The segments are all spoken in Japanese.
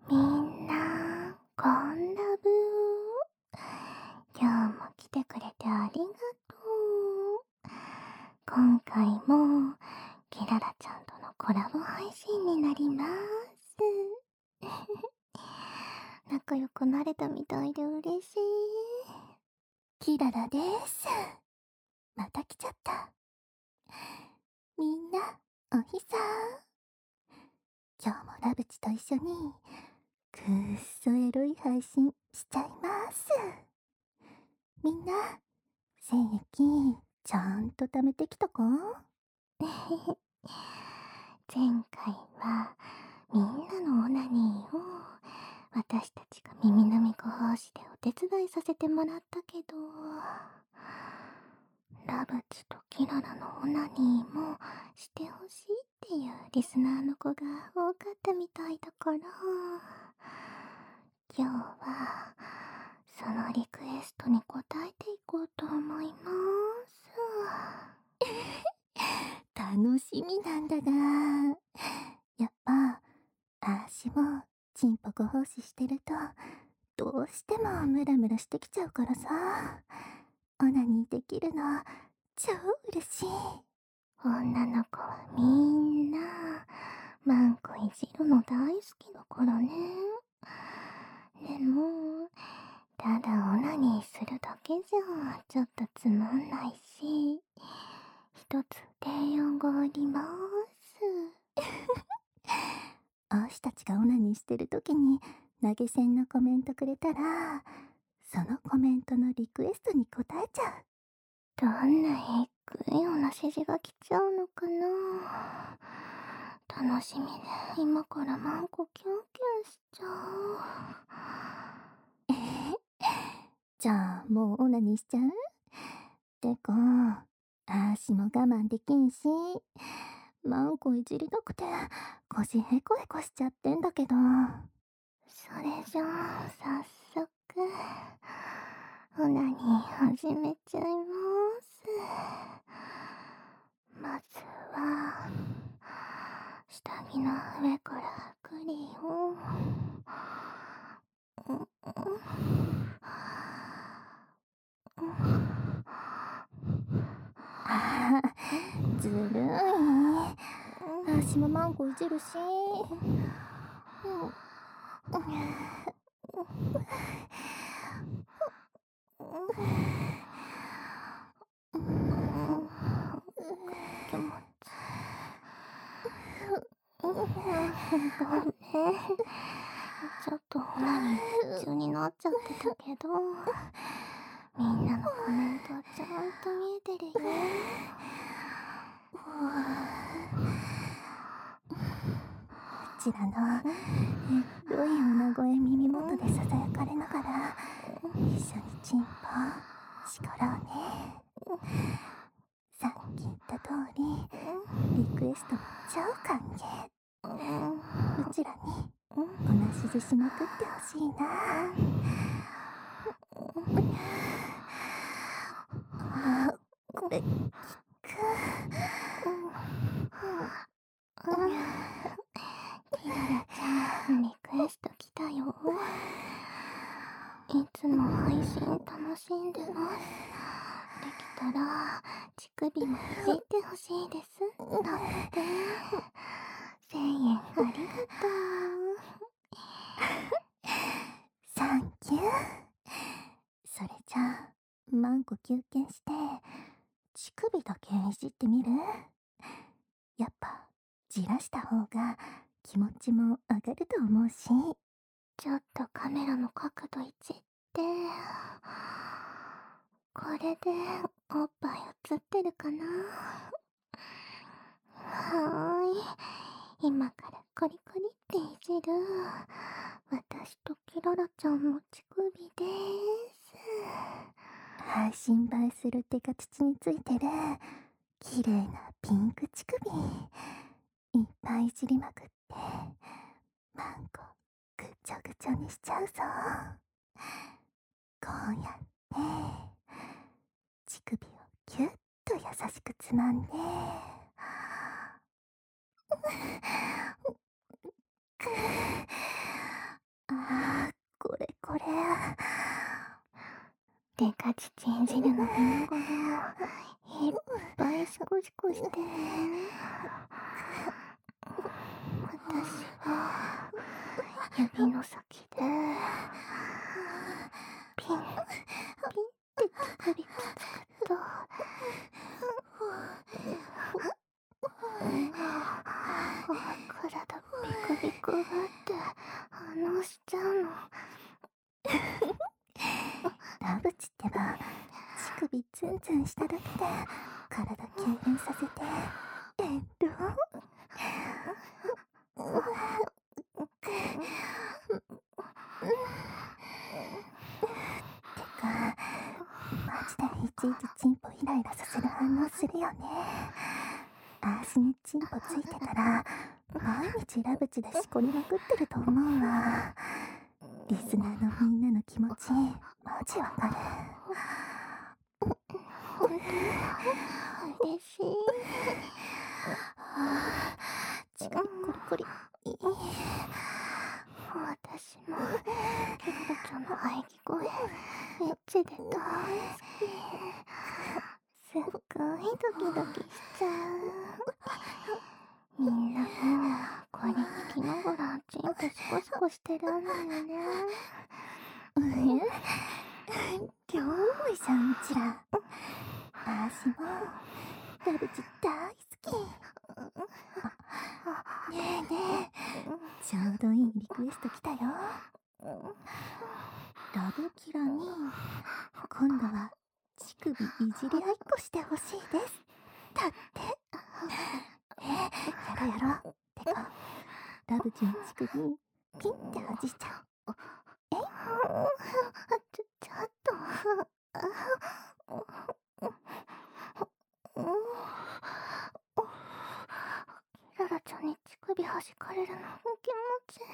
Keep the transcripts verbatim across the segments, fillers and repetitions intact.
みんな、こんラブ。今日も来てくれてありがとう。今回も、キララちゃんとのコラボ配信になります。仲良くなれたみたいで嬉しい。キララです。また来ちゃった。みんな、おひさ。今日もラブチと一緒に、くっそエロい配信しちゃいます。みんな、精液ちゃんと貯めてきたか？前回はみんなのオナニーを私たちが耳のみご奉仕でお手伝いさせてもらったけど、ラブチとキララのオナニーもしてほしいっていうリスナーの子が多かったみたいだから、今日はそのリクエストに応えていこうと思います。楽しみなんだが、やっぱあーしもチンポご奉仕してるとどうしてもムラムラしてきちゃうからさ、オナニーできるの超嬉しい。女の子はみんなマンコいじるの大好きだからね。でもただオナニーするだけじゃちょっとつまんないし、一つ提案があります。あしたちがオナニーしてる時に投げ銭のコメントくれたら、そのコメントのリクエストに答えちゃう。どんなえっくいような指示が来ちゃうのかな。楽しみで今からマンコキュンキュンしちゃう。えじゃあもうオナニーしちゃう？てか、あーしも我慢できんし、マンコいじりたくて腰ヘコヘコしちゃってんだけど。それじゃあ早速オナニー始めちゃいます。まずは下着の上からクリをあーずるい。足もマンコいじるし。気持ちごめん。ちょっとオナニー夢中になっちゃってたけど、みんなのコメントはちゃんと見えてるよ。うちらのエロい女声耳元でささやかれながら一緒にチンポしころうね。さっき言った通りリクエストも超歓迎。うちらにおなしずしまくってほしいな。これ聞く？キララちゃんリクエスト来たよ。いつも配信楽しんでます。できたら乳首もいじってほしいです。だってせんえんありがとう。サンキュー。それじゃあマンコ休憩して乳首だけいじってみる？やっぱじらした方が気持ちも上がると思うし。ちょっとカメラの角度いじって、これでおっぱい映ってるかな？はーい、今からコリコリっていじる私とキララちゃんの乳首です。配信映えする手が乳についてる綺麗なピンク乳首いっぱいいじりまくってマンコぐちょぐちょにしちゃうぞ。こうやって乳首をキュッと優しくつまんで、 デカチチン汁飲みながらいっぱいシコシコしてね。私は指の先でピンピンって乳首つつくと体ビクビクがって反応しちゃうの。 ラブチってば乳首ツンツンしただけで体痙攣させてえっとてかマジでいちいちチンポイライラさせる反応するよね。足にチンポついてたら毎日ラブチでしこりまくってると思うわ。リスナーのみんなの気持ちマジわかる。 嬉しい。 乳首コリコリいい。 私もキララちゃんの喘ぎ声エッチで大好き。すっごいドキドキしちゃう。みんなもこれ聞きながらチンポシコシコしてるんだよね。 え両思いじゃんうちら。私もラブチ大好き。ねえねえちょうどいいリクエスト来たよ。ラブキラに今度は乳首いじり合いっこしてほしいですだって。えやろうやろう。てかラブチの乳首ピンって外しちゃう。えちょ、ちょっとキララちゃんに乳首弾かれるの気持ちいい。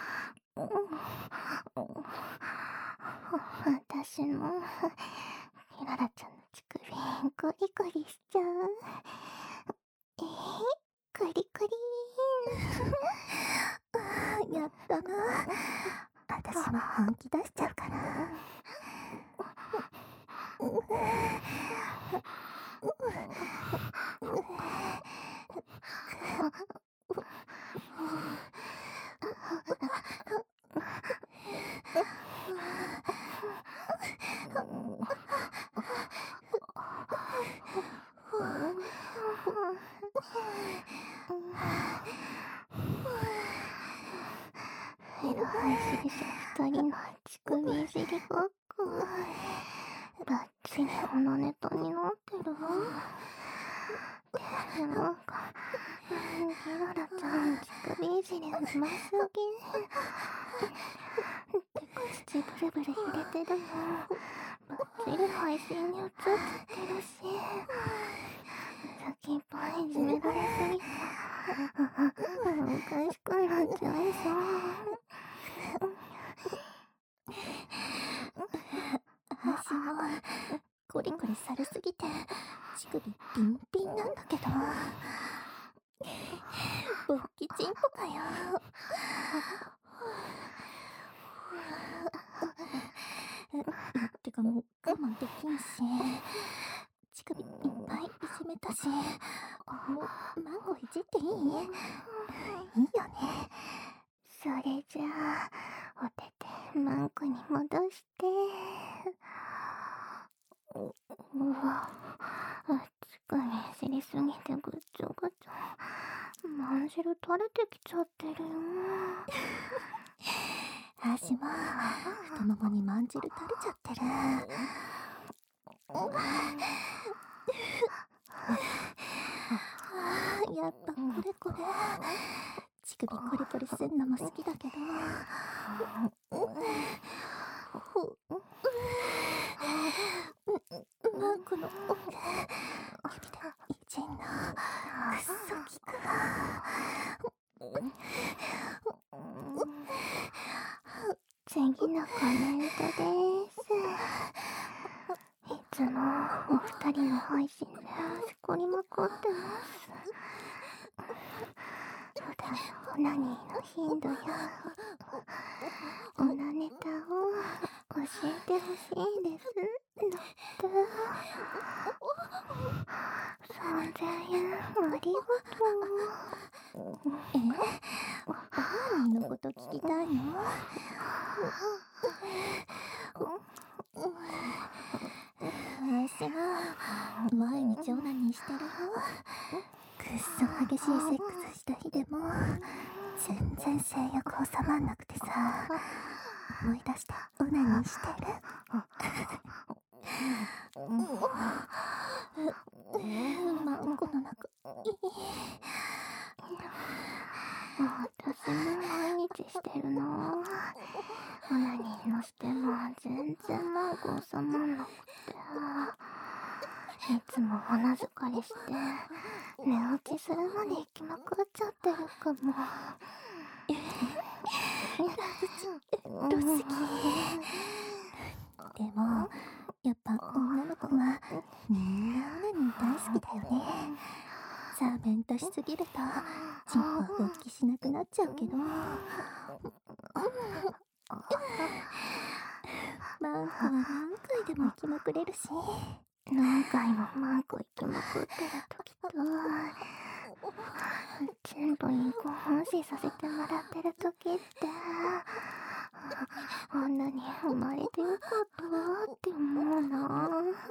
私もキララちゃんの乳首ゴリゴリしちゃう。えー、ゴリゴリやったな。私も本気出しちゃうから。 エロ配信者二人の乳首いじりごっこバッチリオナネタになってるわ。でもなんかキララちゃんの乳首いじりうますぎ。てか乳ブルブル揺れてるのバッチリ配信に映っちゃってるし、先っぽいじめられすぎておかしくなっちゃいそう。 私もコリコリされすぎて乳首ピンピンなんだけど。勃起チンポかよ。てかもう我慢できんし乳首いっぱいいじめたし、もうマンゴーいじっていい？いいよね。 それじゃあお手手マンコに戻して。うわ、乳首いじりすぎてぐっちょぐちょ、まん汁垂れてきちゃってるよ。 私も太ももにまん汁垂れちゃってる。やっぱこれこれ乳首コリコリすんのも好きだけど、マンコの指でいじんのくっそ効くわ。 次のコメントです。いつもお二人の配信でしこりまくってます。普段のオナニーの頻度やオナネタを教えてほしいです。 だって。さんぜんえんありがとう。 え、オナニーのこと聞きたいの？私は毎日オナニーしてるよ。くっそ激しいセックスした日でも全然性欲収まんなくてさ、思い出してオナニーしてる。マンコの中いい。 私も毎日してるな。オナニーのしても全然マンコ収まんなくて、いつもおなずかりして寝落ちするのに行きまくっちゃってるかも。 ラブチエロすぎ。でもやっぱ女の子はみんなオナニー大好きだよね。サーベントしすぎるとチンポは勃起しなくなっちゃうけど、マンコは何回でも行きまくれるし。 何回もマンコ行きまくってる時と、チンポにご奉仕させてもらってる時って、女に生まれてよかったって思うな。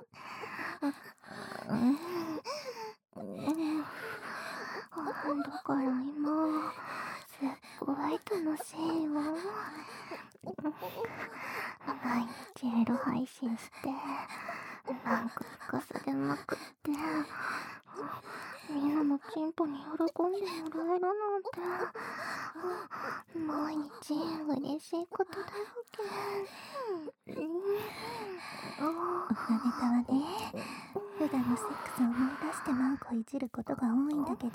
だから今すっごい楽しいよ。毎日エロ配信してマンコ聞かされまくって、みんなのチンポに喜んでもらえるなんて毎日嬉しいことだらけ。 おなネタはね、普段のセックスを思い出してマンコいじることが多いんだけど、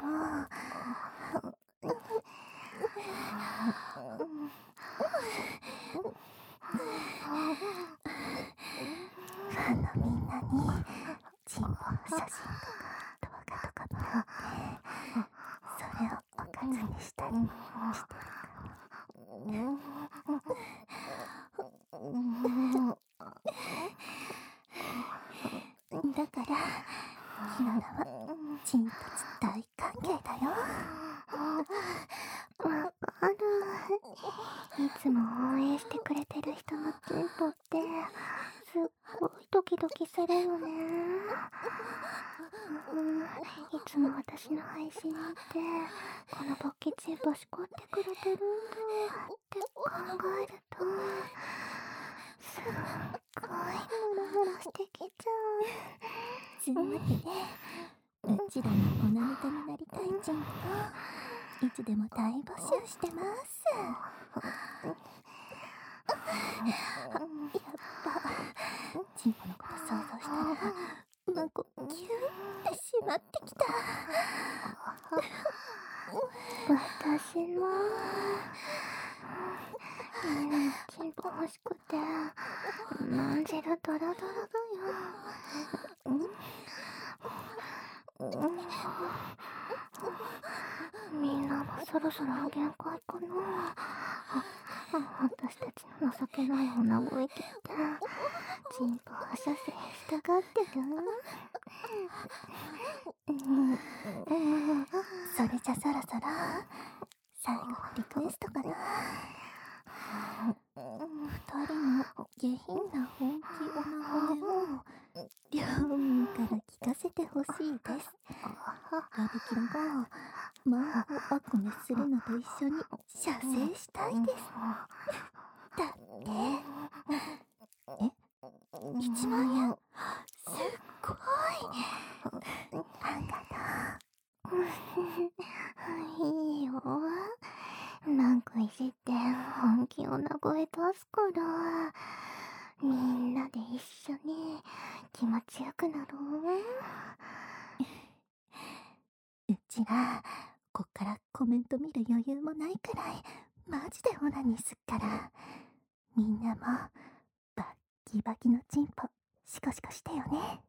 ファンのみんなにチンポの写真とか動画とかもらって、それをおかずにしたりしてるだからひなたはチンポツ大歓迎だよ。 わかる。いつも応援してくれてる人のチンポってすっごいドキドキするよね。うん、いつも私の配信見てこの勃起チンポしこってくれてるんだって考えるとすっごいムラムラしてきちゃう。 つうわけで、うちらのオナネタになりたいチンポいつでも大募集してます。やっぱチンポのこと想像したらマンコキューってしまってきた。 私もみんなのチンポ欲しくてまんじるドロドロだよ。みんなもそろそろ限界かな。私たちの情けない女声聞いてチンポ発射せしたがってる。 それじゃそろそろ最後のリクエストかな。二人の下品な本気おなごめを両民から聞かせてほしいです。ラブキラがマンコアクネするのと一緒に射精したいです。だってえいちまんえんすっごい。あんがとういいよ。なんかいじって本気女声出すからみんなで一緒に気持ちよくなろう。 うちらこっからコメント見る余裕もないくらいマジでオナニーすっから、みんなもバッキバキのチンポシコシコしてよね。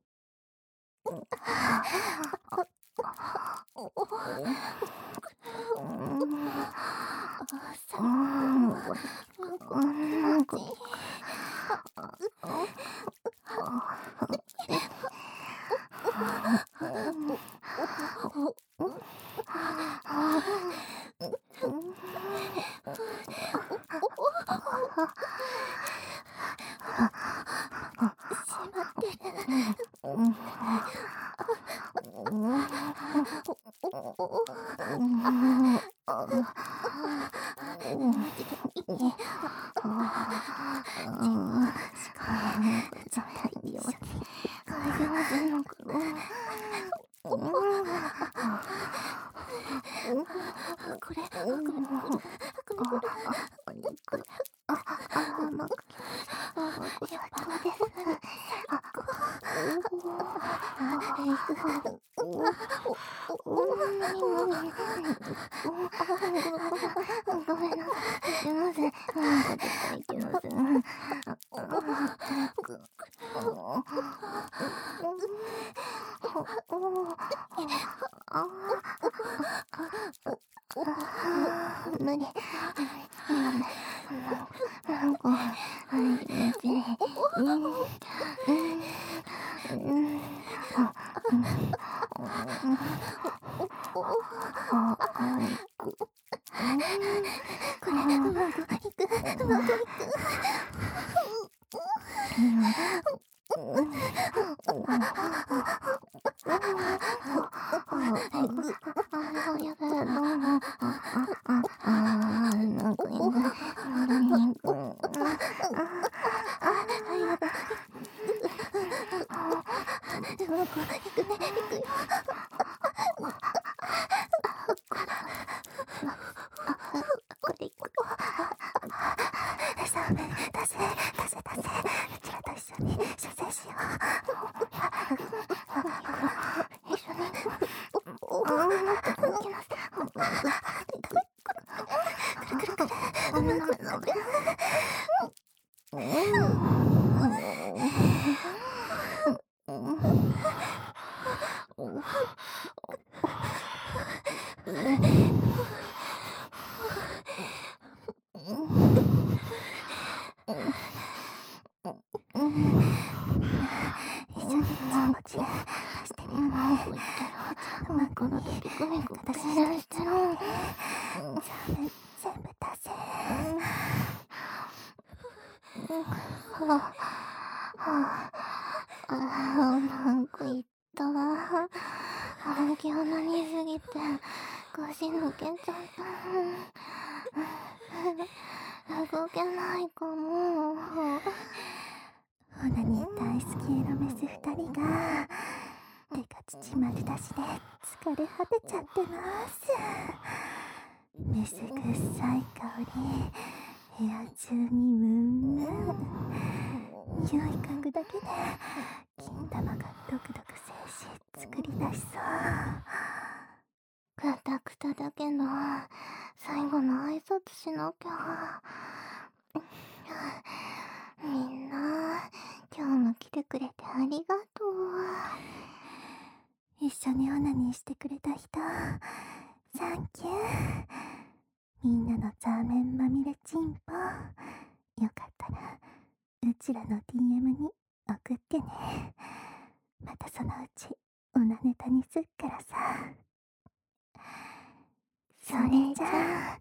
それじゃあ